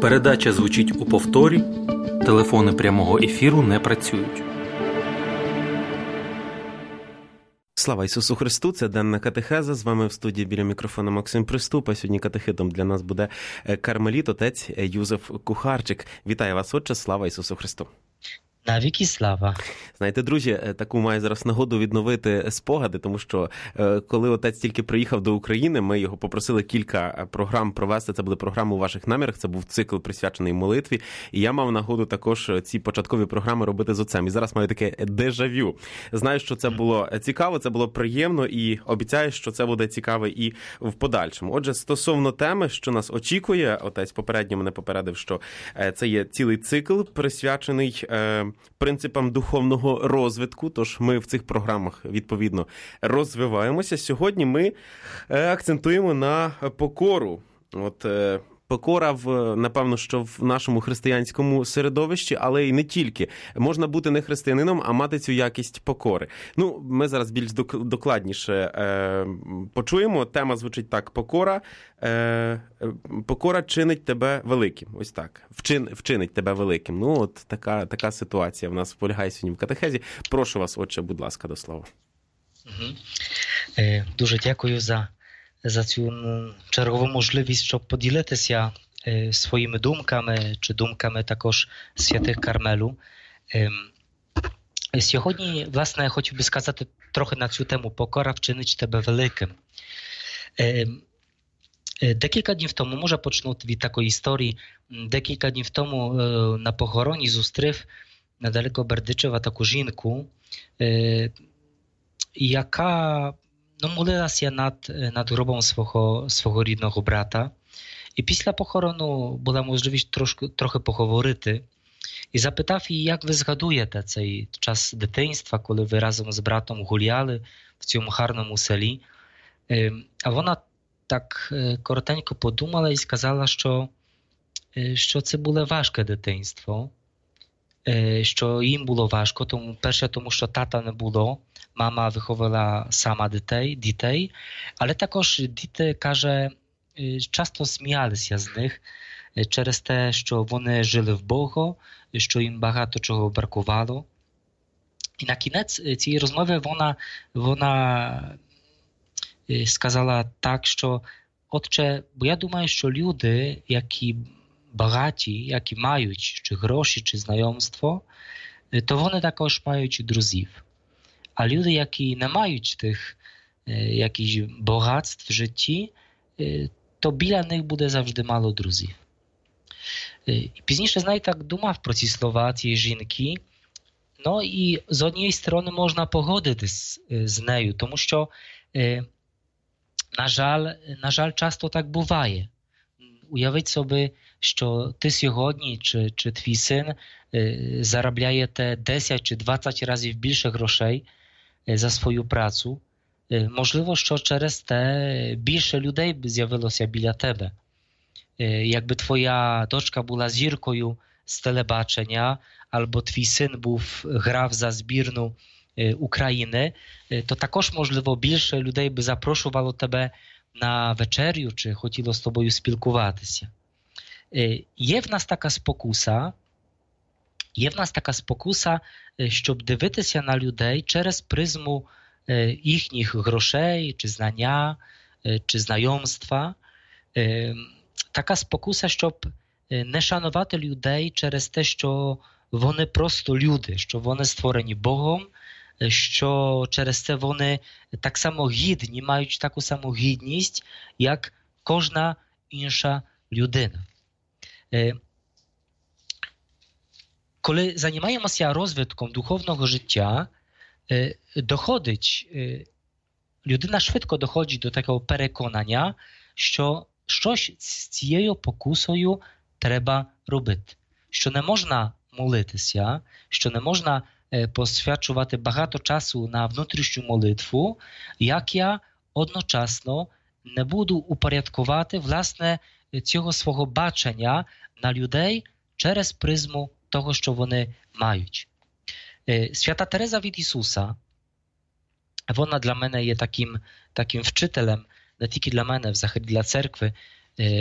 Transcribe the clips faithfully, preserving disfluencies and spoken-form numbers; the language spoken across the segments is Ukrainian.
Передача звучить у повторі, телефони прямого ефіру не працюють. Слава Ісусу Христу, це денна катехеза. З вами в студії біля мікрофона Максим Приступ. А сьогодні катехитом для нас буде кармеліт, отець Юзеф Кухарчик. Вітаю вас, отче, слава Ісусу Христу. Навіки слава. Знаєте, друзі, таку маю зараз нагоду відновити спогади, тому що коли отець тільки приїхав до України, ми його попросили кілька програм провести. Це були програми у ваших намірах, це був цикл присвячений молитві. І я мав нагоду також ці початкові програми робити з отцем. І зараз маю таке дежавю. Знаю, що це було цікаво, це було приємно і обіцяю, що це буде цікаво і в подальшому. Отже, стосовно теми, що нас очікує, отець попередньо мене попередив, що це є цілий цикл, присвячений принципам духовного розвитку, тож ми в цих програмах, відповідно, розвиваємося. Сьогодні ми акцентуємо на покору. От покора, в, напевно, що в нашому християнському середовищі, але й не тільки. Можна бути не християнином, а мати цю якість покори. Ну, ми зараз більш докладніше е, почуємо. Тема звучить так: покора, е, покора чинить тебе великим. Ось так. Вчин, вчинить тебе великим. Ну, от така, така ситуація в нас полягає сьогодні в катехезі. Прошу вас, отче, будь ласка, до слова. Угу. Е, дуже дякую за за цю чергову можливість, щоб поділитися е, своїми думками, чи думками також святих Кармелу. Е, сьогодні, власне, я хотів би сказати трохи на цю тему «Покора вчинить тебе великим». Е, е, декілька днів тому, може почну від такої історії, декілька днів тому е, на похороні зустрів недалеко Бердичева таку жінку, е, яка no, молилася над, над гробом свого, свого рідного брата. І після похорону була можливість трошки, трохи поговорити. І запитав її, як ви згадуєте цей час дитинства, коли ви разом з братом гуляли в цьому гарному селі. А вона так коротенько подумала і сказала, що, що це було важке дитинство. Що їм було важко, тому, перше, тому що тата не було, мама виховувала сама дітей, дітей, але також діти, каже, часто сміялися з них через те, що вони жили в Богу, що їм багато чого бракувало. І на кінець цієї розмови вона, вона сказала так, що отче, бо я думаю, що люди, які багаті, які мають чи гроші, чи знайомство, то вони також мають друзів. А люди, які не мають тих якихось багатств в житті, то біля них буде завжди мало друзів. І пізніше, знаєте, так думав про ці слова цієї жінки. Ну і з однієї сторони можна погодитись з нею, тому що, на жаль, на жаль, часто так буває. Уявіть собі, що ти сьогодні чи, чи твій син е, заробляєте десять чи двадцять разів більше грошей е, за свою працю. Е, можливо, що через те більше людей б з'явилося біля тебе. Е, якби твоя дочка була зіркою з телебачення, або твій син був, грав за збірну е, України, е, то також, можливо, більше людей би запрошувало тебе на вечерю, чи хотіло з тобою спілкуватися. Є в нас така спокуса, є в нас така спокуса, щоб дивитися на людей через призму їхніх грошей, чи знання, чи знайомства. Така спокуса, щоб не шанувати людей через те, що вони просто люди, що вони створені Богом, що через це вони так само гідні, мають таку саму гідність, як кожна інша людина. Коли займаємося розвитком духовного життя, доходить, людина швидко доходить до такого переконання, що щось з цією покусою треба робити. Що не можна молитися, що не можна посвячувати багато часу на внутрішню молитву, як я одночасно не буду упорядкувати, власне, цього свого бачення на людей через призму того, що вони мають. Свята Тереза від Ісуса, вона для мене є таким, таким вчителем, не тільки для мене, взагалі для церкви.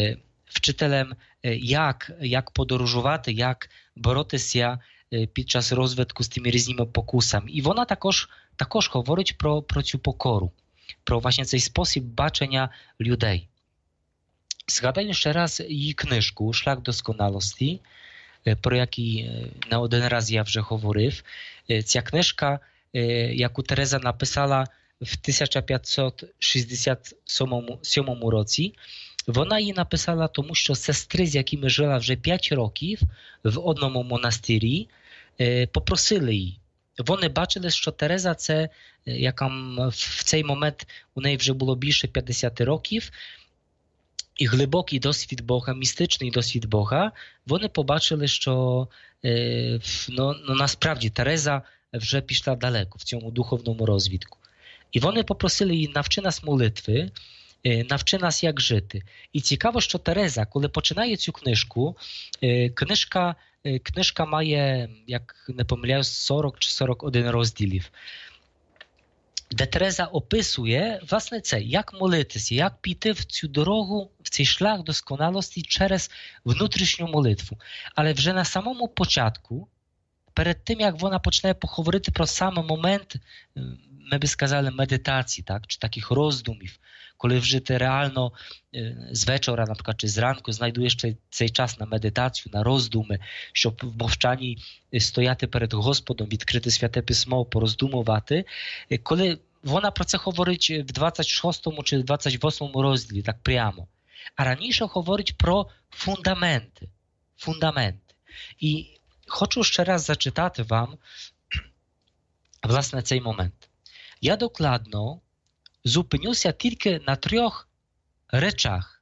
вчителем, як, як подорожувати, як боротися під час розвитку з тими різними покусами. І вона також, також говорить про, про цю покору, про власне цей спосіб бачення людей. Згадаю ще раз її книжку «Шлях досконалості», про який не один раз я вже говорив. Ця книжка, яку Тереза написала в тисяча п'ятсот шістдесят сьомому році, вона її написала тому, що сестри, з якими жила вже п'ять років в одному монастирі, попросили її. Вони бачили, що Тереза це, яка в цей момент у неї вже було більше п'ятдесят років, і глибокий досвід Бога, містичний досвід Бога, вони побачили, що ну, ну, насправді Тереза вже пішла далеко в цьому духовному розвитку. І вони попросили її: навчи нас молитви, навчи нас, як жити. І цікаво, що Тереза, коли починає цю книжку, книжка, книжка має, як не помиляюсь, сорок чи сорок один розділів, де Тереза описує, власне, це, як молитися, як піти в цю дорогу, в цей шлях досконалості через внутрішню молитву. Але вже на самому початку, перед тим, як вона почне поговорити про саме момент, ми би сказали, медитації, так, чи таких роздумів, коли вже ти реально з вечора, наприклад, чи зранку знайдуєш цей, цей час на медитацію, на роздуми, щоб в мовчанні стояти перед Господом, відкрити Святе Письмо, пороздумувати. Коли вона про це говорить в двадцять шостому чи двадцять восьмому розділі, так прямо. А раніше говорить про фундаменти. Фундаменти. І хочу ще раз зачитати вам, власне, цей момент. Я докладно зупинюся тільки на трьох речах.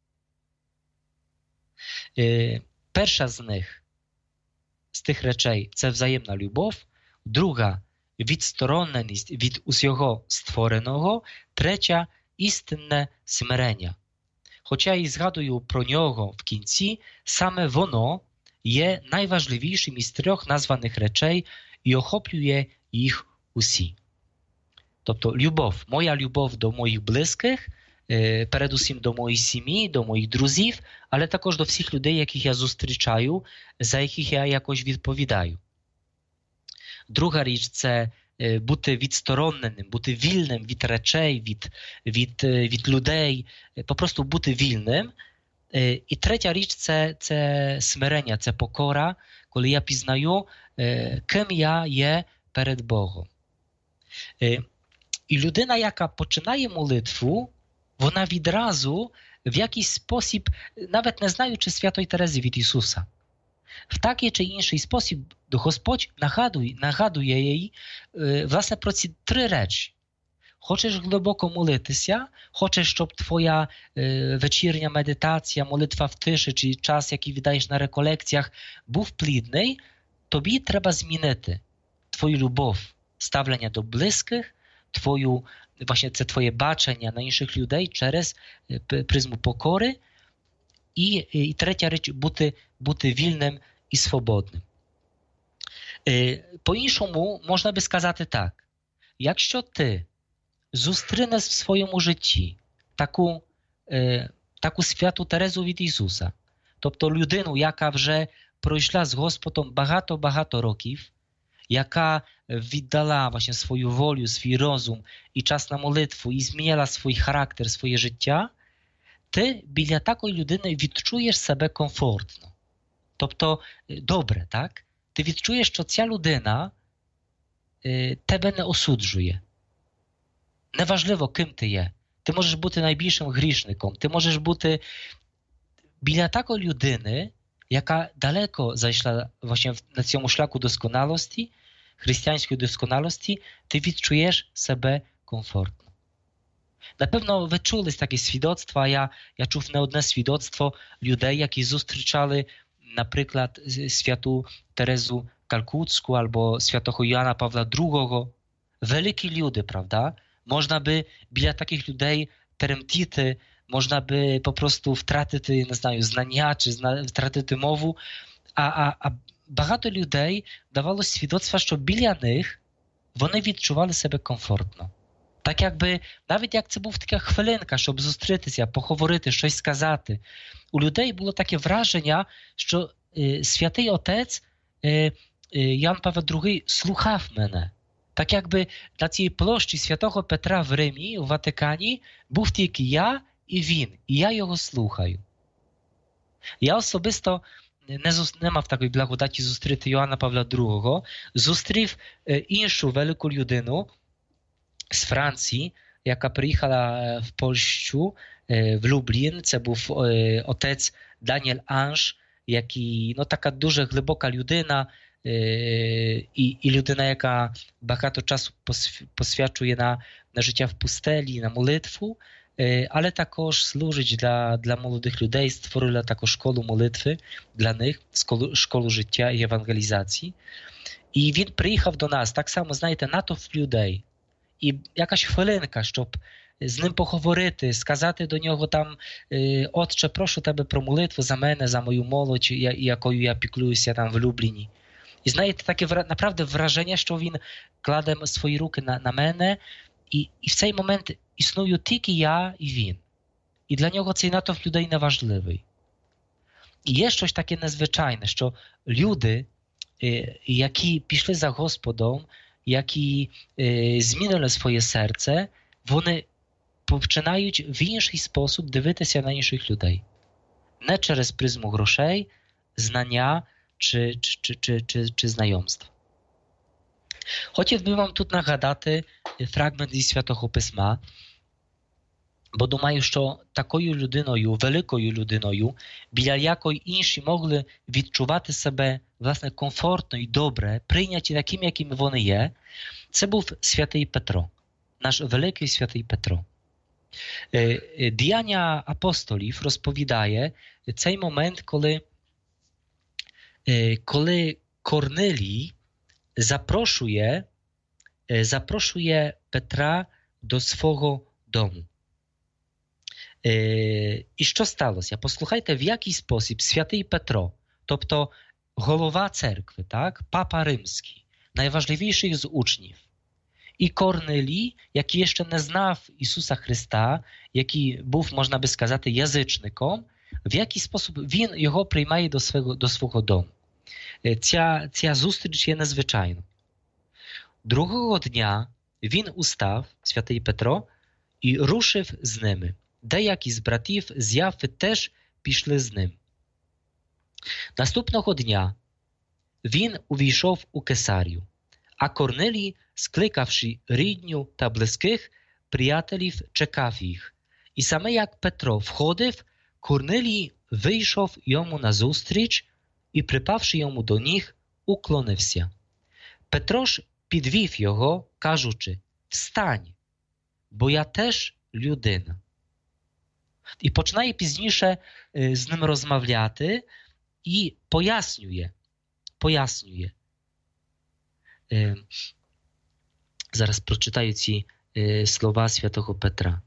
Е, перша з них, з тих речей, це взаємна любов. Друга – відстороненість від усього створеного. Третя – істинне смирення. Хоча і згадую про нього в кінці, саме воно є найважливішим із трьох названих речей і охоплює їх усі. Тобто любов, моя любов до моїх близьких, передусім до моєї сім'ї, до моїх друзів, але також до всіх людей, яких я зустрічаю, за яких я якось відповідаю. Друга річ – це бути відстороненим, бути вільним від речей, від, від, від людей, по просто бути вільним. І третя річ – це, це смирення, це покора, коли я пізнаю, ким я є перед Богом. І людина, яка починає молитву, вона відразу в якийсь спосіб, навіть не знаючи Святої Терези від Ісуса, в такий чи інший спосіб Господь нагадує, нагадує їй, власне, про ці три речі. Хочеш глибоко молитися, хочеш, щоб твоя е, вечірня медитація, молитва в тиші чи час, який віддаєш на реколекціях, був плідний, тобі треба змінити твою любов, ставлення до близьких, твою, właśnie це твоє бачення на інших людей через призму покори. І, і третя річ – бути, бути вільним і свободним. Е, по-іншому можна би сказати так. Якщо ти зустрінеш в своєму житті таку, е, таку святу Терезу від Ісуса, тобто людину, яка вже пройшла з Господом багато-багато років, яка віддала właśnie свою волю, свій розум і час на молитву, і змінила свій характер, своє життя, ти біля такої людини відчуєш себе комфортно. Тобто добре, так? Ти відчуєш, що ця людина е, тебе не осуджує. Неважливо, ким ти є. Ти можеш бути найбільшим грішником. Ти можеш бути біля такої людини, яка далеко зайшла właśnie на цьому шляху досконалості, християнської досконалості, ти відчуєш себе комфортно. Напевно, ви чули такі свідоцтва. Я, я чув не одне свідоцтво людей, які зустрічали, наприклад, святу Терезу Калкутську або святого Іоанна Павла другого. Великі люди, правда? Можна би біля таких людей тремтіти, можна би по prostu втратити, не знаю, знання чи зна... втратити мову. А, а, а багато людей давало свідоцтва, що біля них вони відчували себе комфортно. Так якби, навіть як це був така хвилинка, щоб зустрітися, поговорити, щось сказати. У людей було таке враження, що е, Святий Отець, е, е, Ян Павел другий, слухав мене. Так якби на цій площі Святого Петра в Римі, у Ватикані, був тільки я і він, і я його слухаю. Я особисто не, зус... не мав такої благодаті зустріти Йоанна Павла другого, зустрів е, іншу велику людину з Франції, яка приїхала в Польщу, е, в Люблін. Це був е, отець Даніель Анж, який, ну, така дуже глибока людина, І, і людина, яка багато часу посвячує на, на життя в пустелі, на молитву, але також служить для, для молодих людей, створила таку школу молитви для них, школу, школу життя і евангелізації. І він приїхав до нас, так само, знаєте, натовп людей. І якась хвилинка, щоб з ним поговорити, сказати до нього там: «Отче, прошу тебе про молитву за мене, за мою молодь, якою я піклуюся там в Любліні». І знаєте, таке направду враження, що він кладе свої руки на, на мене, і, і в цей момент існую тільки я і він. І для нього цей натовп людей неважливий. І є щось таке незвичайне, що люди, які пішли за Господом, які змінили своє серце, вони починають в інший спосіб дивитися на інших людей. Не через призму грошей, знання, Чи, чи, чи, чи, чи знайомств. Хотів би вам тут нагадати фрагмент зі Святого Письма, бо думаю, що такою людиною, великою людиною, біля якої інші могли відчувати себе, власне, комфортно і добре, прийняті такими, якими вони є, це був Святий Петро, наш великий Святий Петро. Діяння апостолів розповідає цей момент, коли коли Корнелій запрошує, запрошує Петра до свого дому. І що сталося? Послухайте, в який спосіб Святий Петро, тобто голова церкви, так, Папа Римський, найважливіший з учнів, і Корнелій, який ще не знав Ісуса Христа, який був, можна би сказати, язичником, в який спосіб він його приймає до свого, до свого дому. Ця, ця зустріч є незвичайна. Другого дня він устав, Святий Петро, і рушив з ними. Деякі з братів з Яфи теж пішли з ним. Наступного дня він увійшов у Кесарію, а Корнелій, скликавши рідню та близьких приятелів, чекав їх. І саме як Петро входив, Корнелій вийшов йому назустріч і, припавши йому до ніг, уклонився. Петро ж підвів його, кажучи: «Встань, бо я теж людина». І починає пізніше з ним розмовляти і пояснює, пояснює. Зараз прочитаю ці слова Святого Петра.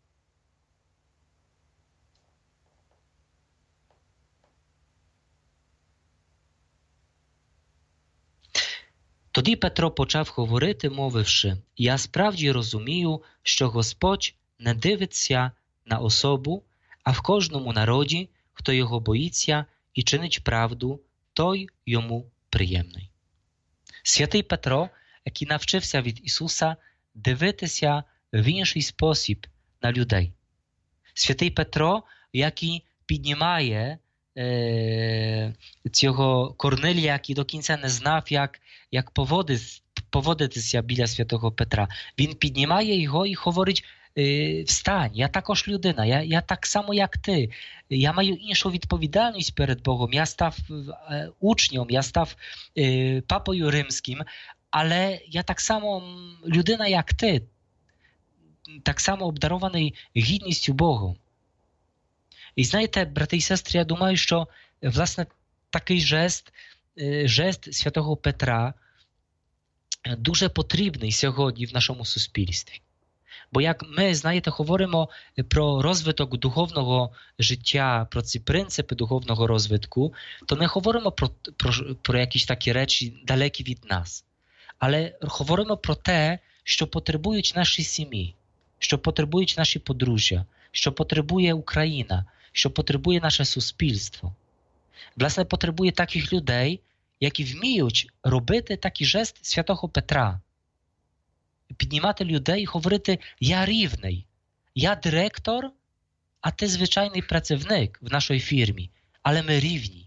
Тоді Петро почав говорити, мовивши: «Я справді розумію, що Господь не дивиться на особу, а в кожному народі, хто його боїться і чинить правду, той йому приємний». Святий Петро, який навчився від Ісуса дивитися в інший спосіб на людей. Святий Петро, який піднімає е, цього Корнелія, який до кінця не знав, як, як поводити, поводитися біля Святого Петра. Він піднімає його і говорить: е, «Встань, я також людина, я, я так само, як ти. Я маю іншу відповідальність перед Богом. Я став е, учнем, я став е, папою римським, але я так само людина, як ти, так само обдарований гідністю Богом». І знаєте, брати і сестри, я думаю, що, власне, такий жест, жест Святого Петра дуже потрібний сьогодні в нашому суспільстві. Бо як ми, знаєте, говоримо про розвиток духовного життя, про ці принципи духовного розвитку, то не говоримо про, про, про якісь такі речі далекі від нас. Але говоримо про те, що потребують наші сім'ї, що потребують наші подружжя, що потребує Україна, що потребує наше суспільство. Власне, потребує таких людей, які вміють робити такий жест святого Петра. Піднімати людей і говорити: я рівний, я директор, а ти звичайний працівник в нашій фірмі, але ми рівні.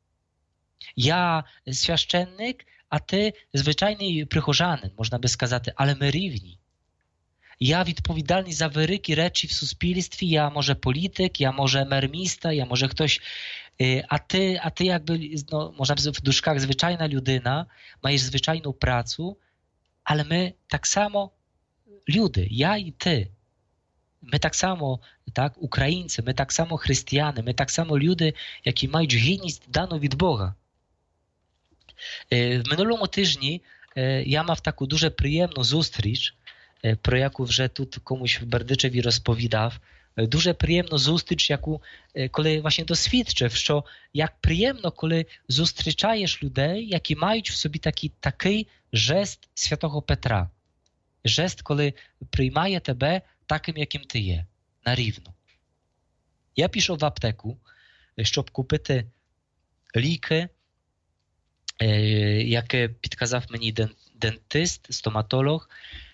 Я священник, а ти звичайний прихожанин, можна би сказати, але ми рівні. Я відповідальний за великі речі в суспільстві, я може політик, я може мер міста, я може хтось, а ти, а ти якби, no, можна в дужках, звичайна людина, маєш звичайну працю, але ми так само люди, я і ти. Ми так само, так, українці, ми так само християни, ми так само люди, які мають гідність дану від Бога. В минулому тижні я мав таку дуже приємну зустріч, про яку вже тут комусь в Бердичеві розповідав. Дуже приємну зустріч, яку, коли właśnie досвідчив, що як приємно, коли зустрічаєш людей, які мають в собі такий, такий жест святого Петра. Жест, коли приймає тебе таким, яким ти є, на рівну. Я пішов в аптеку, щоб купити ліки, яке підказав мені дентист, стоматолог.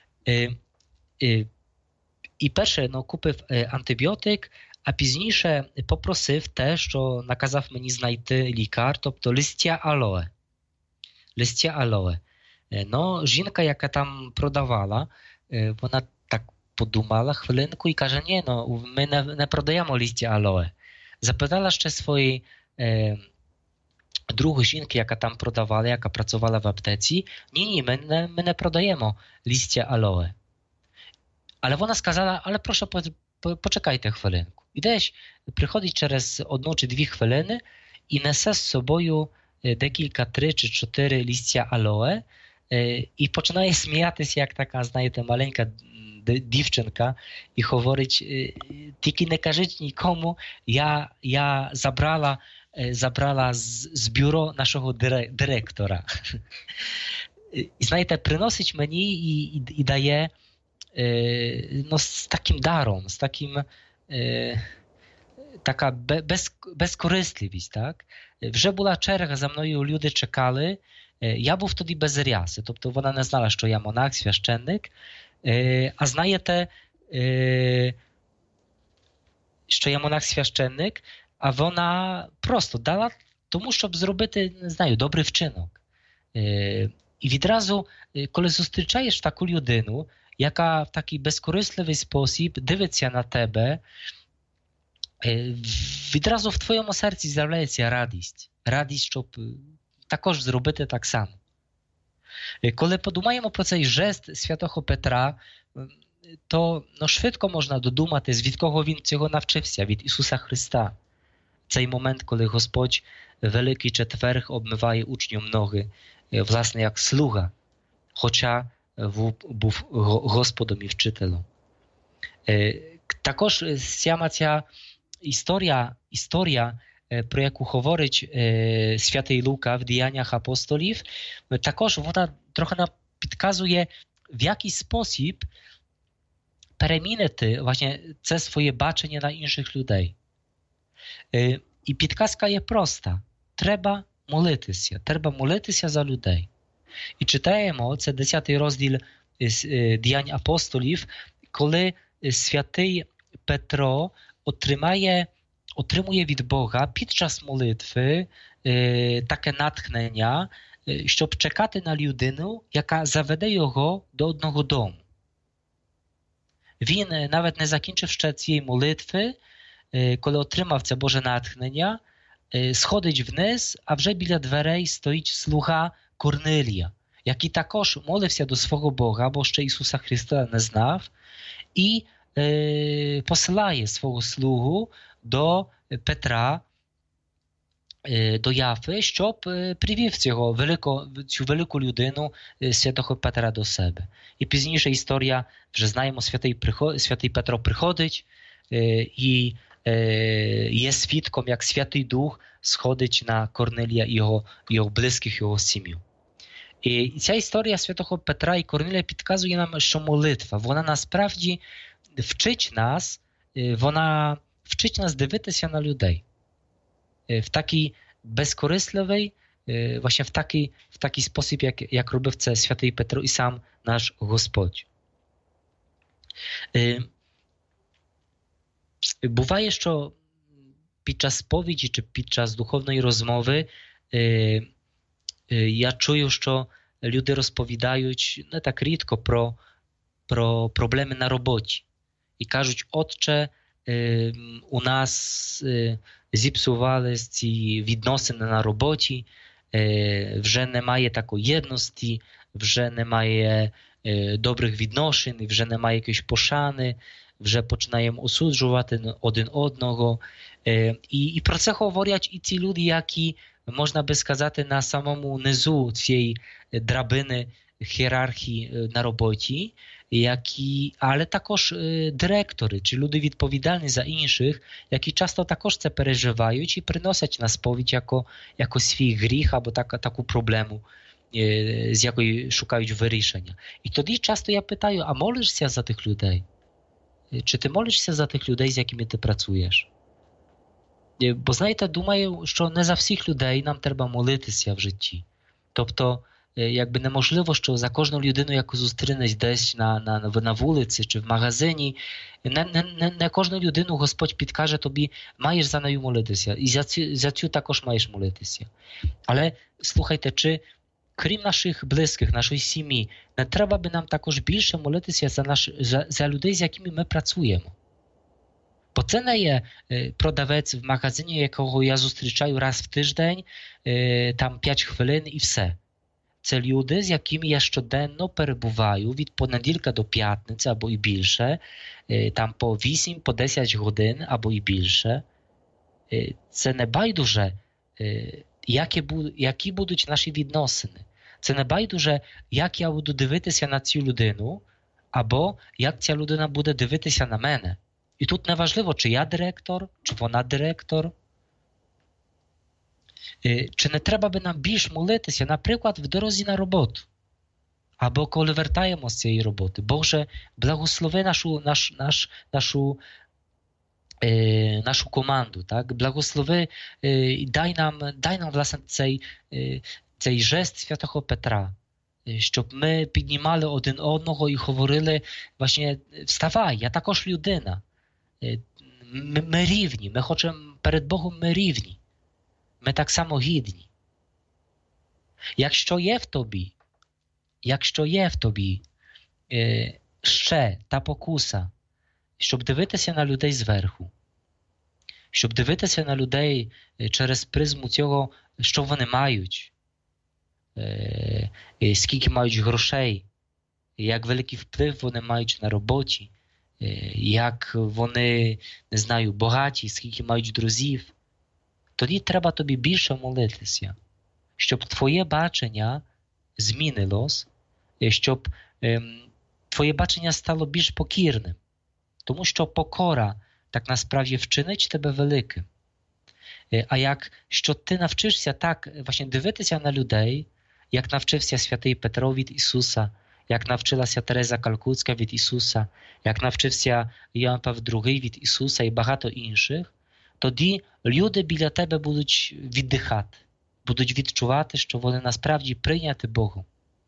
І перше, ну, купив антибіотик, а пізніше попросив те, що наказав мені знайти лікар, тобто листя алоe. Листя алоe. No, жінка, яка там продавала, вона так подумала хвилинку і каже: ні, no, ми не, не продаємо листя алоe. Запитала ще своєї е, другої жінки, яка там продавала, яка працювала в аптеці: ні, ні, ми не, ми не продаємо листя алоe. Але вона сказала: але прошу, по, по, почекайте хвилинку. І десь приходить через одну чи дві хвилини і несе з собою декілька, три чи чотири листя алоe, і починає сміятися, як така, знаєте, маленька дівчинка, і говорить: тільки не кажіть нікому, я, я забрала, забрала з, з бюро нашого директора. І, знаєте, приносить мені і, і, і дає, no, z takim darem, z takim e, taka be, bez, безкорисливість, так? Вже була черга, за мною люди чекали. Я був тоді без ряси, тобто вона не знала, що я монах, священник. Е, а знаєте, е, що я монах, священник, а вона просто дала тому, щоб зробити, не знаю, добрий вчинок. Е, і відразу, коли зустрічаєш таку людину, яка в такий безкорисливий спосіб дивиться на тебе, відразу в твоєму серці з'являється радість. Радість, щоб також зробити так само. Коли подумаємо про цей жест святого Петра, то no, швидко можна додумати, від кого він цього навчився, від Ісуса Христа. Цей момент, коли Господь Великий Четверг обмиває учням ноги, власне, як слуга, хоча був Господом і вчителем. Також сама ця історія, історія, про яку говорить святий Лука в Діяннях апостолів, також вона трохи нам підказує, в який спосіб перемінити właśnie це своє бачення на інших людей. І підказка є проста. Треба молитися. Треба молитися за людей. І читаємо, це десятий розділ Діянь апостолів, коли святий Петро отримає, отримує від Бога під час молитви е, таке натхнення, е, щоб чекати на людину, яка заведе його до одного дому. Він навіть не закінчив ще цієї молитви, е, коли отримав це Боже натхнення, е, сходить вниз, а вже біля дверей стоїть слуга Корнилія, який також молився до свого Бога, бо ще Ісуса Христа не знав, і е, посилає свого слугу до Петра, е, до Яфи, щоб е, привів цього велико, цю велику людину е, святого Петра до себе. І пізніше історія, вже знаємо, святий, приход, святий Петро приходить е, і е, є свідком, як Святий Дух сходить на Корнелія і його, його близьких, його сім'ю. І ця історія святого Петра і Корнилія підказує нам, що молитва, вона насправді вчить нас, вона вчить нас дивитися на людей в такий безкорисливий, właśnie w taki, w taki sposób, jak, jak robił to święty Petro i sam nasz Господь. Буває, що під час сповіді чи під час духовної розмови я чую, що люди розповідають не так рідко про, про проблеми на роботі. І кажуть, отче, у нас зіпсувалися ці відносини на роботі, вже немає такої єдності, вже немає добрих відношень, вже немає якоїсь пошани, вже починаємо осуджувати один одного. І, і про це говорять і ці люди, які, можна би сказати, на самому низу цієї драбини ієрархії на роботі, які, але також директори, чи люди відповідальні за інших, які часто також це переживають і приносять на сповідь jako, jako свій гріх або так, таку проблему, з якої шукають вирішення. І тоді часто я питаю, а молишся за тих людей? Чи ти молишся за тих людей, з якими ти працюєш? Бо, знаєте, думаю, що не за всіх людей нам треба молитися в житті. Тобто, якби неможливо, що за кожну людину, яку зустрінеш десь на, на, на вулиці чи в магазині, не, не, не кожну людину Господь підкаже тобі, маєш за нею молитися. І за цю, за цю також маєш молитися. Але, слухайте, чи крім наших близьких, нашої сім'ї, не треба би нам також більше молитися за, наш, за, за людей, з якими ми працюємо? Бо це не є продавець в магазині, якого я зустрічаю раз в тиждень, там п'ять хвилин і все. Це люди, з якими я щоденно перебуваю від понеділка до п'ятниці або і більше, там по вісім, по десять годин або і більше. Це не байдуже, які, які будуть наші відносини. Це не байдуже, як я буду дивитися на цю людину, або як ця людина буде дивитися на мене. І тут не важливо, чи я директор, чи вона директор. Чи не треба би нам більш молитися, наприклад, в дорозі на роботу? Або коли вертаємо з цієї роботи. Боже, благослови нашу, наш, наш, нашу, е, нашу команду. Так? Благослови, е, дай нам, дай нам власне цей, е, цей жест святого Петра. Щоб ми піднімали один одного і говорили, właśnie, вставай, я також людина. Ми, ми рівні, ми хочемо перед Богом ми рівні. Ми так само гідні. Якщо є в тобі, якщо є в тобі е, ще та покуса, щоб дивитися на людей зверху, щоб дивитися на людей через призму цього, що вони мають, е, е, скільки мають грошей, як великий вплив вони мають на роботі, е, як вони, не знаю, багаті, скільки мають друзів, тоді треба тобі більше молитися, щоб твоє бачення змінилось, щоб ем, твоє бачення стало більш покірним. Тому що покора так насправді вчинить тебе великим. Е, а як що ти навчишся так właśnie дивитися на людей, як навчився святий Петро від Ісуса, як навчилася Тереза Калкутська від Ісуса, як навчився Іоанн Павло другий від Ісуса і багато інших, тоді люди біля тебе будуть віддихати, будуть відчувати, що вони насправді прийняті Богом.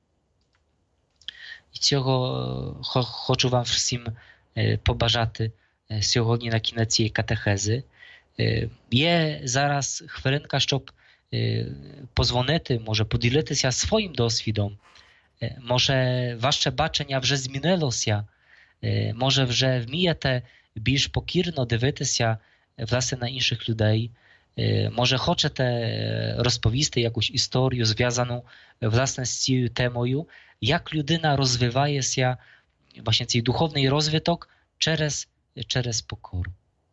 І цього хочу вам всім побажати сьогодні на кінець цієї катехези. Є зараз хвилинка, щоб позвонити, може поділитися своїм досвідом. Може ваше бачення вже змінилося, може вже вмієте більш покірно дивитися власне на інших людей. Може хочете розповісти якусь історію, зв'язану власне з цією темою, як людина розвивається, właśnie цей духовний розвиток через, через покору.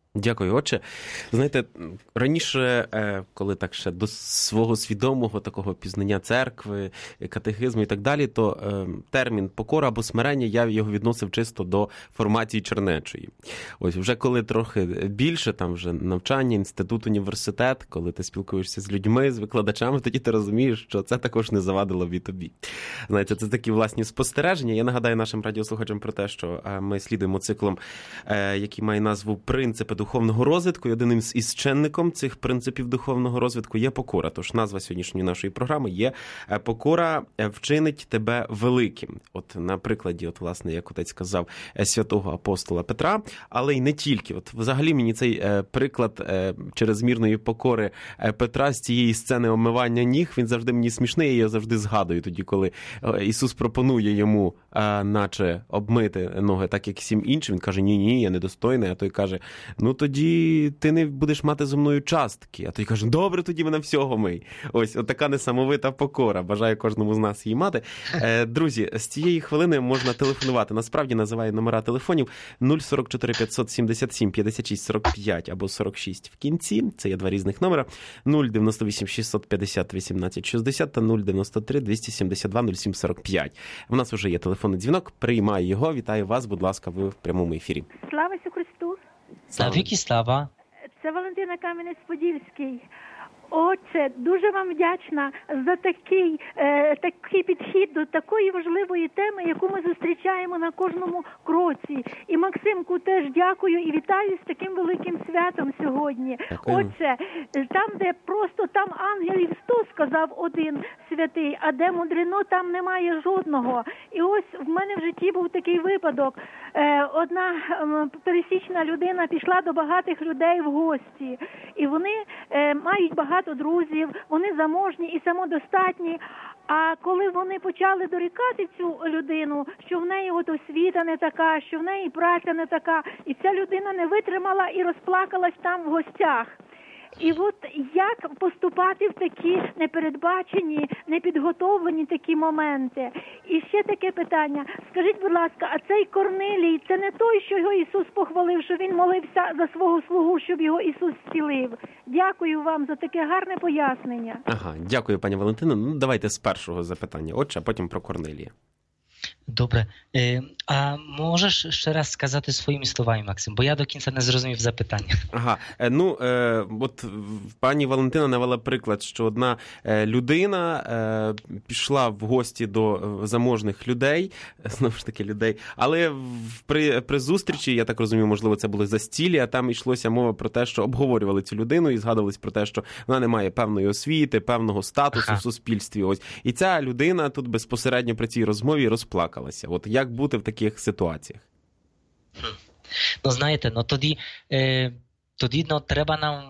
Дякую, отче. Знаєте, раніше, коли так ще до свого свідомого такого пізнання церкви, катехизму і так далі, то термін покора або смирення, я його відносив чисто до формації чернечої. Ось, вже коли трохи більше, там вже навчання, інститут, університет, коли ти спілкуєшся з людьми, з викладачами, тоді ти розумієш, що це також не завадило б і тобі. Знаєте, це такі власні спостереження. Я нагадаю нашим радіослухачам про те, що ми слідуємо циклом, який має назву «Принципи духовного розвитку», і одним із чинником цих принципів духовного розвитку є покора. Тож назва сьогоднішньої нашої програми є «Покора вчинить тебе великим». От на прикладі, от власне, як отець сказав, святого апостола Петра, але й не тільки. От взагалі мені цей приклад чрезмірної покори Петра з цієї сцени омивання ніг, він завжди мені смішний, і я завжди згадую тоді, коли Ісус пропонує йому наче обмити ноги так, як всім іншим. Він каже, ні-ні, я недостойний, а той каже, ну тоді ти не будеш мати зо мною частки. А той каже, добре, тоді мене всього мий. Ось, от така несамовита покора. Бажаю кожному з нас її мати. Друзі, з цієї хвилини можна телефонувати. Насправді називаю номера телефонів нуль сорок чотири п'ятсот сімдесят сім п'ятдесят шість сорок п'ять або сорок шість в кінці. Це є два різних номера. нуль дев'яносто вісім шістсот п'ятдесят вісімнадцять шістдесят та нуль дев'яносто три двісті сімдесят два нуль сім сорок п'ять. У нас вже є телефонний дзвінок. Приймаю його. Вітаю вас, будь ласка, ви в прямому ефірі. Слава Ісусу Христу! Навіки слава! Це Валентина Кам'янець-Подільський. Отче, дуже вам вдячна за такий, е, такий підхід до такої важливої теми, яку ми зустрічаємо на кожному кроці. І Максимку теж дякую і вітаю з таким великим святом сьогодні. Дякую. Отче, там, де просто там ангелів сто, сказав один святий, а де мудрено, там немає жодного. І ось в мене в житті був такий випадок. Е, одна е, пересічна людина пішла до багатих людей в гості. І вони е, мають багато друзів, вони заможні і самодостатні. А коли вони почали дорікати цю людину, що в неї от освіта не така, що в неї праця не така, і ця людина не витримала і розплакалась там в гостях. І от як поступати в такі непередбачені, непідготовлені такі моменти? І ще таке питання. Скажіть, будь ласка, а цей Корнилій, це не той, що його Ісус похвалив, що він молився за свого слугу, щоб його Ісус зцілив? Дякую вам за таке гарне пояснення. Ага, дякую, пані Валентино. Ну, давайте з першого запитання, отче, а потім про Корнилія. Добре. А можеш ще раз сказати своїми словами, Максим, бо я до кінця не зрозумів запитання. Ага, ну, е, от пані Валентина навела приклад, що одна людина е, пішла в гості до заможних людей, знову ж таки людей, але при, при зустрічі, я так розумію, можливо, це були застілля, а там йшлося мова про те, що обговорювали цю людину і згадувались про те, що вона не має певної освіти, певного статусу ага. в суспільстві. Ось. І ця людина тут безпосередньо при цій розмові розплакалася. От як бути в таких ситуаціях? Ну, знаєте, ну тоді, е, тоді ну, треба нам,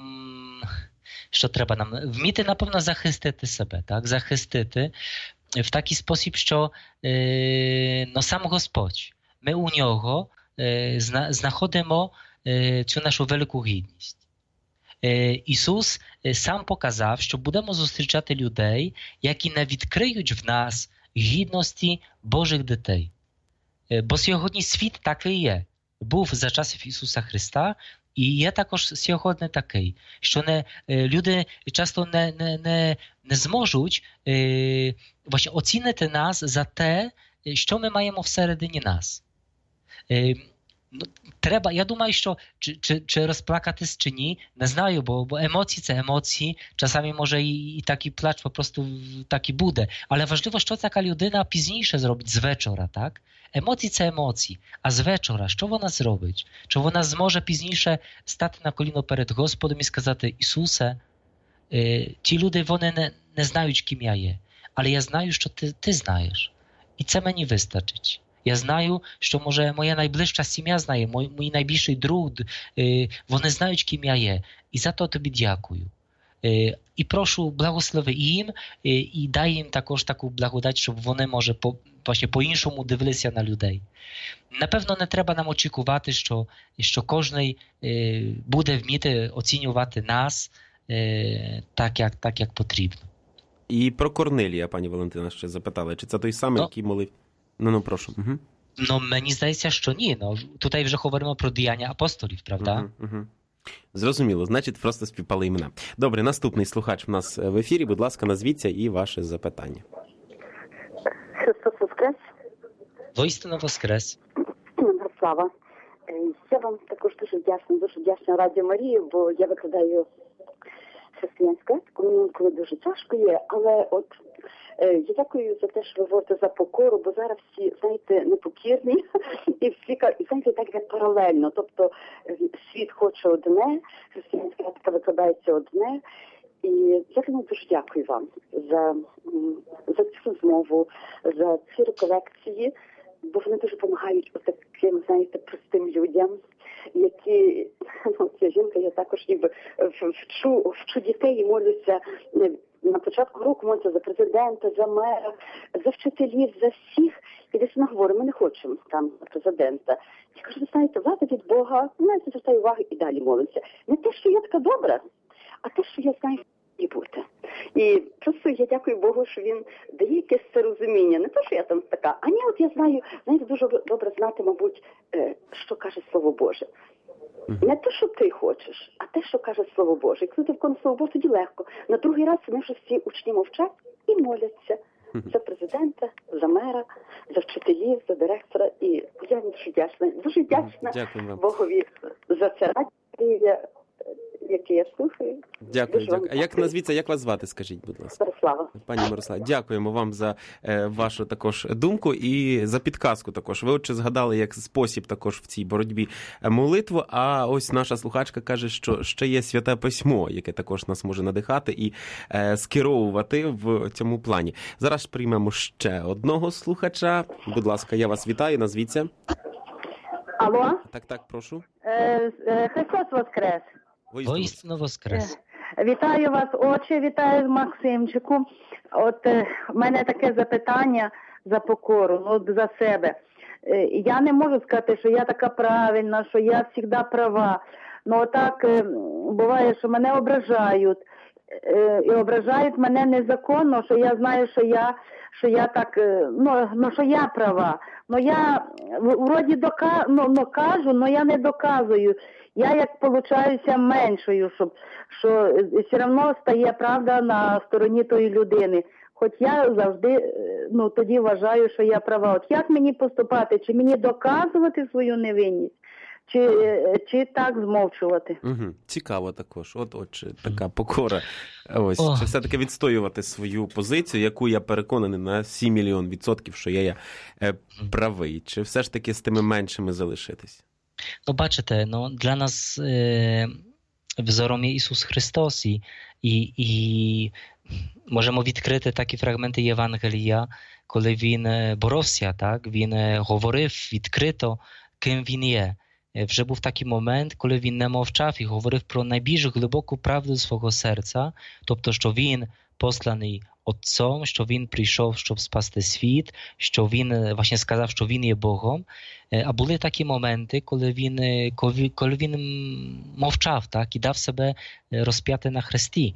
що треба нам? Вміти, напевно, захистити себе, так? Захистити в такий спосіб, що е, ну, сам Господь, ми у нього е, зна, знаходимо е, цю нашу велику гідність. Е, Ісус е, сам показав, що будемо зустрічати людей, які не відкриють в нас гідності Божих дітей. Бо сьогодні світ такий є. Був за часів Ісуса Христа і є також сьогодні такий, що не, люди часто не, не, не, не зможуть е, właśnie оцінити нас за те, що ми маємо всередині нас. Е, Ну, треба, я думаю, що чи, чи, чи розплакатись, чи ні, не знаю, бо, бо емоції це емоції, czasami може і, і такий плач по prostu taki буде, але важливо, що така людина пізніше зробить з вечора, так? Емоції це емоції, а з вечора, що вона зробить? Чи вона зможе пізніше стати на коліно перед Господом і сказати, Ісусе, е, ті люди, вони не, не знають, ким я є, але я знаю, що ти, ти знаєш, і це мені вистачить. Я знаю, що, може, моя найближча сім'я знає, мій, мій найбільший друг, е, вони знають, ким я є. І за то тобі дякую. Е, і прошу, благослови їм, е, і дай їм також таку благодать, щоб вони, може, по, właśnie по-іншому дивилися на людей. Напевно, не треба нам очікувати, що, що кожен е, буде вміти оцінювати нас е, так, як, так, як потрібно. І про Корнилія, пані Валентина, ще запитали. Чи це той самий, no. який молив? Ну, ну, прошу. Угу. No, мені здається, що ні. No, tutaj вже говоримо про діяння апостолів, правда? Угу, угу. Зрозуміло, значить, просто співпали імена. Добре, наступний слухач в нас в ефірі. Будь ласка, назвіться і ваше запитання. Христос Воскрес. Воістину воскрес. Слава. Я вам також дуже вдячна, дуже вдячна Радіо Марії, бо я викладаю християнську етику, мені коли дуже тяжко є, але от я дякую за те, що ви говорите за покору, бо зараз всі, знаєте, непокірні, і всі, знаєте, так як паралельно, тобто світ хоче одне, християнська етика викладається одне, і я тому дуже дякую вам за, за цю розмову, за ці реколекції, бо вони дуже допомагають таким, знаєте, простим людям, які, ну, ця жінка, я також ніби вчу, вчу дітей і молюся на початку року, молюся за президента, за мера, за вчителів, за всіх. І десь вона говорить, ми не хочемо там президента. Я кажу, ви знаєте, влада від Бога, навіть не звертаю уваги і далі молимося. Не те, що я така добра, а те, що я знаю, і бути. І просто я дякую Богу, що він дає якесь це розуміння. Не те, що я там така, а ні, от я знаю, знаєте, дуже добре знати, мабуть, що каже Слово Боже. Не те, що ти хочеш, а те, що каже Слово Боже. І коли ти виконуєш Слово Боже, тоді легко. На другий раз вони вже всі учні мовчать і моляться за президента, за мера, за вчителів, за директора. І я дуже вдячна, дуже вдячна Богові за це радіо, яке я слухаю. Дякую, дякую. А як назвіться, як вас звати, скажіть, будь ласка? Мирослава. Пані Мирослава, дякуємо вам за е, вашу також думку і за підказку також. Ви отже згадали як спосіб також в цій боротьбі молитву, а ось наша слухачка каже, що ще є Святе Письмо, яке також нас може надихати і е, скеровувати в цьому плані. Зараз приймемо ще одного слухача. Будь ласка, я вас вітаю, назвіться. Алло? Так, так, прошу. Е, е, Христос Воскрес. Воістину воскрес. Вітаю вас, отче, вітаю Максимчику. От е, в мене таке запитання за покору, ну, за себе. Е, я не можу сказати, що я така правильна, що я завжди права. Ну, так е, буває, що мене ображають. Е, і ображають мене незаконно, що я знаю, що я, що я так, е, ну, ну, що я права. Ну, я вроді дока, ну, ну, кажу, але я не доказую. Я як получаюся меншою, щоб, що все одно стає правда на стороні тої людини. Хоч я завжди, ну, тоді вважаю, що я права. От як мені поступати? Чи мені доказувати свою невинність? Чи, чи так змовчувати? Угу. Цікаво також. От, от чи така покора. Ось. О. Чи все-таки відстоювати свою позицію, яку я переконаний на сім мільйон відсотків, що я є е, правий. Чи все ж таки з тими меншими залишитись? No бачите, no, dla nas e, wzorem jest Jezus Chrystus i, i, i możemy відкрити такі фрагменти Євангелія, коли він боровся, так? Він говорив відкрито, ким він є. Вже був такий момент, коли він не мовчав і говорив про найбільш глибоку правду свого серця, тобто, що він посланий Отцом, що він прийшов, щоб спасти світ, що він, właśnie сказав, що він є Богом. А були такі моменти, коли він, коли він мовчав, так, і дав себе розп'яти на хресті.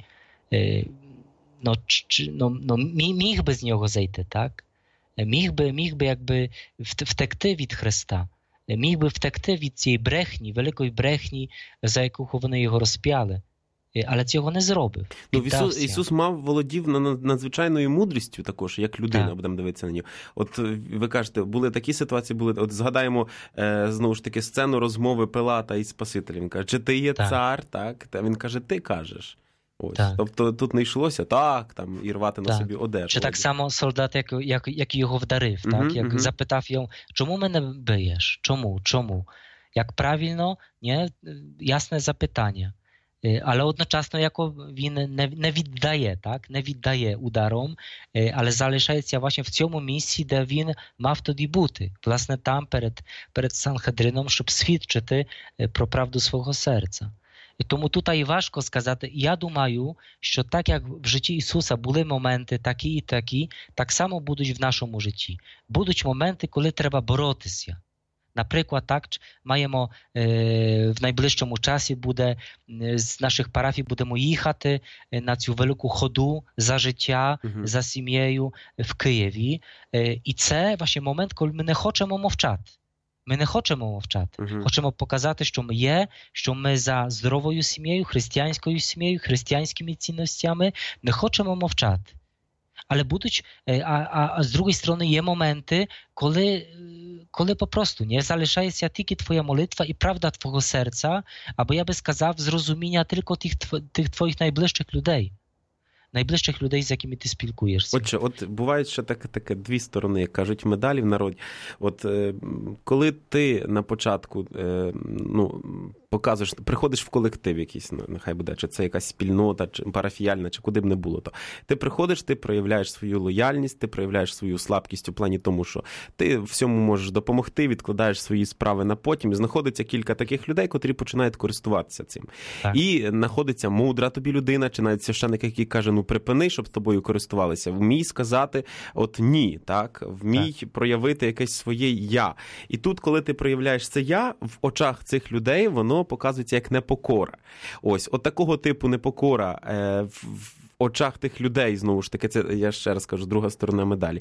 No, no, no, міг би з нього зайти, так? Міг би, міг би якби втекти від Христа. Міг би втекти від цієї брехні, великої брехні, за яку вони його розп'яли. Але цього не зробив. Ну, Ісус, Ісус мав, володів надзвичайною мудрістю також, як людина, так. Будемо дивитися на нього. От ви кажете, були такі ситуації, були, от згадаємо, е, знову ж таки, сцену розмови Пилата із Спасителем. Він каже, чи ти є так. цар, так? Та він каже, ти кажеш. Ось. Тобто тут не йшлося так, там, і рвати так. на собі одежу. Чи так само солдат, як, як, як його вдарив, так? Uh-huh, як uh-huh. запитав його, чому мене биєш? Чому? Чому? Як правильно? Nie? Ясне запитання. Але одночасно, jako він не, не віддає, так? Не віддає ударом, але залишається właśnie в цьому місці, де він мав тоді бути. Власне, там перед, перед Санхедрином, щоб свідчити про правду свого серця. І тому тут і важко сказати. Я думаю, що так як в житті Ісуса були моменти такі і такі, так само будуть в нашому житті. Будуть моменти, коли треба боротися. Наприклад, так, маємо е, в найближчому часі буде з наших парафій будемо їхати на цю велику ходу за життя, uh-huh. за сім'єю в Києві. Е, і це właśnie момент, коли ми не хочемо мовчати. Ми не хочемо мовчати. Угу. Хочемо показати, що ми є, що ми за здоровою сім'єю, християнською сім'єю, християнськими цінностями. Не хочемо мовчати. Але будуть, а, а, а з другої сторони є моменти, коли, коли по prostu nie залишається тільки твоя молитва і правда твого серця, або я би сказав, зрозуміння тільки тих, тих твоїх найближчих людей. Найближчих людей, з якими ти спілкуєшся. Отже, от бувають ще таке, таке дві сторони, як кажуть медалі в народі. От е, коли ти на початку е, ну, показуєш, приходиш в колектив якийсь, нехай буде, чи це якась спільнота, чи парафіяльна, чи куди б не було, то ти приходиш, ти проявляєш свою лояльність, ти проявляєш свою слабкість у плані тому, що ти всьому можеш допомогти, відкладаєш свої справи на потім, і знаходиться кілька таких людей, котрі починають користуватися цим. Так. І знаходиться мудра тобі людина, чи навіть священик, який каже, ну припини, щоб з тобою користувалися. Вмій сказати, от ні, так? Вмій так. проявити якесь своє я. І тут, коли ти проявляєш це я, в очах цих людей, воно показується як непокора. Ось, от такого типу непокора е, в очах тих людей, знову ж таки, це, я ще раз кажу, друга сторона медалі.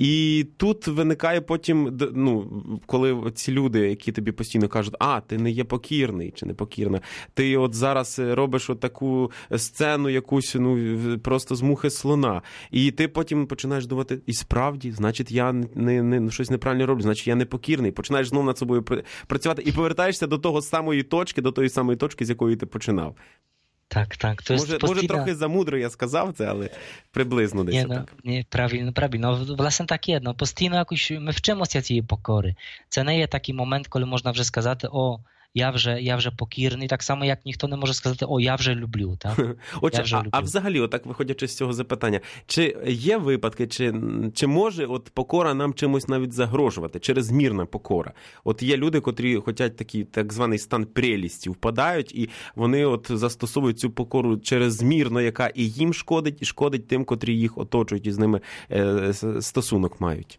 І тут виникає потім, ну, коли ці люди, які тобі постійно кажуть, а, ти не є покірний, чи не покірна, ти от зараз робиш от таку сцену якусь, ну, просто з мухи слона. І ти потім починаєш думати, і справді, значить, я не, не, щось неправильно роблю, значить, я не покірний. Починаєш знову над собою працювати і повертаєшся до того самої точки, до тої самої точки, з якої ти починав. Tak, tak. To może, jest może trochę za mudro ja сказав це, але приблизно десь nie, no, так. Nie, правильно, правильно. Власне, так є. Ну, постійно якось ми вчимося цієї покори. Це не є такий момент, коли можна вже сказати, о, я вже, я вже покірний, так само, як ніхто не може сказати, о, я вже люблю. Так? Отже, я вже а, люблю. а взагалі, отак виходячи з цього запитання, чи є випадки, чи, чи може от покора нам чимось навіть загрожувати, черезмірна покора? От є люди, котрі хочуть такий так званий стан прелісті, впадають, і вони от застосовують цю покору черезмірно, яка і їм шкодить, і шкодить тим, котрі їх оточують і з ними е, стосунок мають.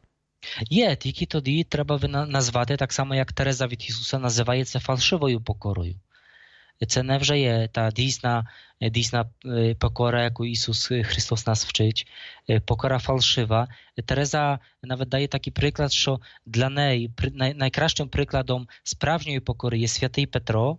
Є, тільки тоді треба назвати, так само як Тереза від Ісуса називає це фальшивою покорою. Це не вже є та дійсна, дійсна покора, яку Ісус Христос нас вчить, покора фальшива. Тереза навіть дає такий приклад, що для неї найкращим прикладом справжньої покори є святий Петро,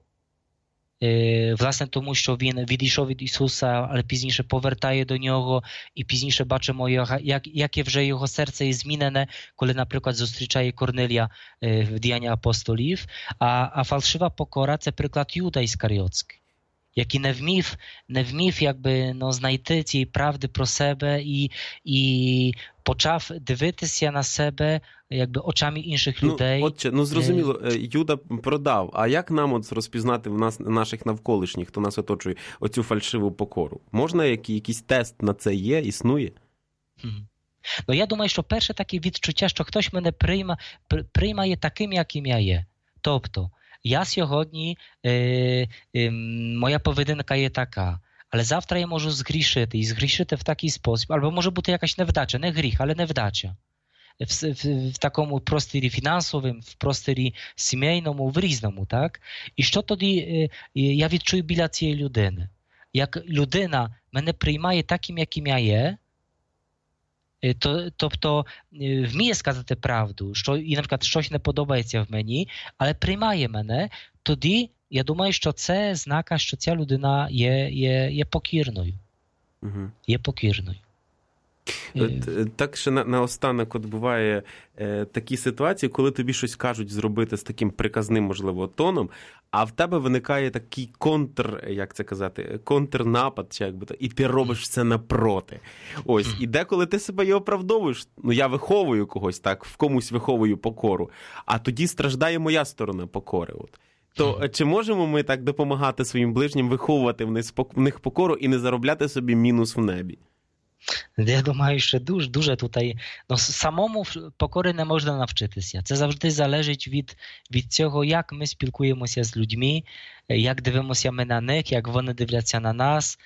власне тому, що він відійшов від Ісуса, але пізніше повертає до Нього і пізніше бачимо, як, яке вже його серце є змінене, коли, наприклад, зустрічає Корнелія в Діянні апостолів, а, а фальшива покора – це приклад Юда Іскаріотський, який не вмів, не вмів якби, ну, знайти цієї правди про себе і, і почав дивитися на себе якби очами інших людей. Ну, отче, ну зрозуміло, Юда продав. А як нам от розпізнати в нас, наших навколишніх, хто нас оточує, оцю фальшиву покору? Можна який, якийсь тест на це є, існує? Хм. Ну, я думаю, що перше таке відчуття, що хтось мене прийма, приймає таким, яким я є. Тобто, я сьогодні, е, е, моя поведінка є така, але завтра я можу згрішити, і згрішити в такий спосіб, або може бути якась невдача, не гріх, але невдача. В, в, в такому просторі фінансовому, в просторі сімейному, в різному, так? І що тоді е, я відчую біля цієї людини? Як людина мене приймає таким, яким я є, то, тобто вміє сказати правду, що, і, наприклад, щось не подобається в мені, але приймає мене, тоді я думаю, що це знака, що ця людина є, є, є покірною. Угу. Є покірною. От, так ще на, наостанок от буває е, такі ситуації, коли тобі щось кажуть зробити з таким приказним, можливо, тоном, а в тебе виникає такий контр, як це казати, контрнапад, чи як би то, і ти робиш це напроти. Ось, і деколи ти себе і оправдовуєш, ну я виховую когось, так, в комусь виховую покору, а тоді страждає моя сторона покори, от. То чи можемо ми так допомагати своїм ближнім виховувати в них покору і не заробляти собі мінус в небі? Я думаю, що дуже, дуже tutaj, no, самому покори не можна навчитися. Це завжди залежить від, від цього, як ми спілкуємося з людьми, як дивимося ми на них, як вони дивляться на нас.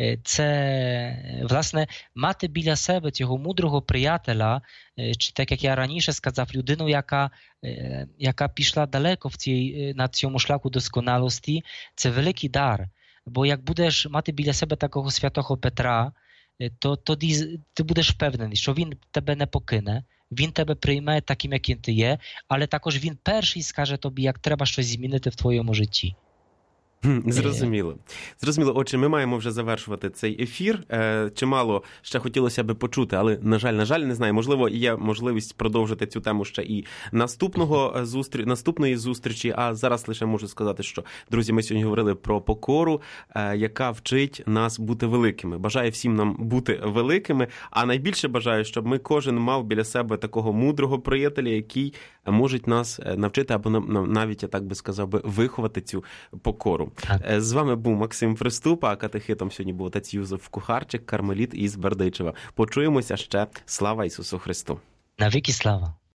Це, власне, мати біля себе цього мудрого приятеля, чи так як я раніше сказав, людину, яка, яка пішла далеко в цій, на цьому шляху досконалості, це великий дар. Бо як будеш мати біля себе такого святого Петра, то тоді ти будеш впевнений, що він тебе не покине, Він тебе прийме таким, яким ти є, але також він перший скаже тобі, як треба щось змінити в твоєму житті. Зрозуміло. Зрозуміло. Отже, ми маємо вже завершувати цей ефір. Чимало ще хотілося би почути, але, на жаль, на жаль, не знаю. Можливо, є можливість продовжити цю тему ще і наступного зустрі... наступної зустрічі. А зараз лише можу сказати, що, друзі, ми сьогодні говорили про покору, яка вчить нас бути великими. Бажаю всім нам бути великими, а найбільше бажаю, щоб ми кожен мав біля себе такого мудрого приятеля, який може нас навчити або навіть, я так би сказав, би, виховати цю покору. Так. З вами був Максим Приступ, а катехитом сьогодні був отець Юзеф Кухарчик, кармеліт із Бердичева. Почуємося ще. Слава Ісусу Христу! Навіки слава!